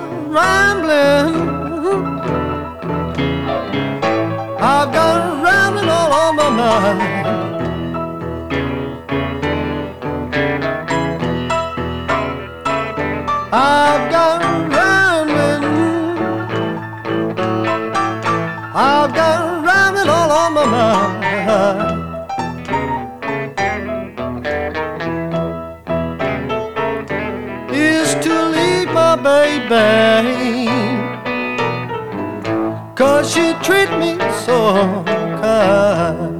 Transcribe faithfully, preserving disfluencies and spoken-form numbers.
rambling. I've got rambling all on my mind. I've got rambling. I've got rambling all on my mind. Is to leave my baby, 'cause she treat me so kind.